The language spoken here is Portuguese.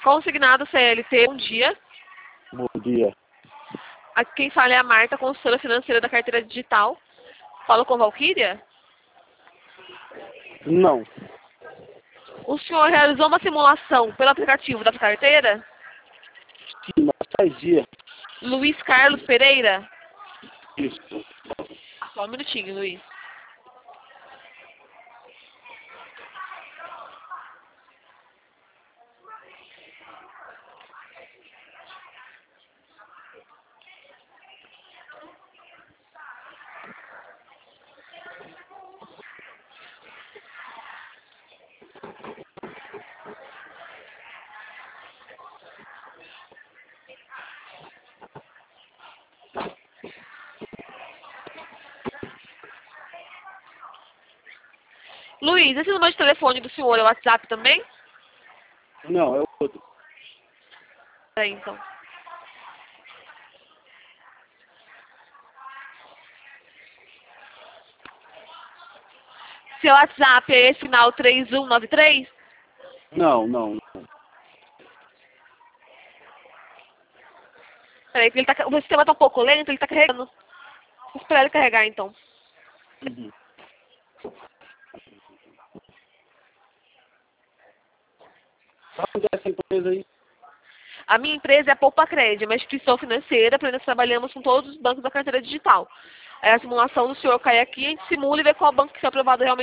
Consignado CLT, bom dia. Bom dia. Aqui quem fala é a Marta, consultora financeira da carteira digital. Fala com Valquíria? Não. O senhor realizou uma simulação pelo aplicativo da carteira? Sim, mas faz dia. Luiz Carlos Pereira? Isso. Só um minutinho, Luiz. Luiz, esse número de telefone do senhor é o WhatsApp também? Não, é o outro. Peraí, então. Seu WhatsApp é esse final 3193? Não, não. Peraí, que o sistema tá um pouco lento, ele tá carregando. Vou esperar ele carregar, então. Uhum. Onde é essa empresa aí? A minha empresa é a Poupa Crédito, uma instituição financeira, nós trabalhamos com todos os bancos da carteira digital. Aí a simulação do senhor cai aqui, a gente simula e vê qual banco que é aprovado realmente.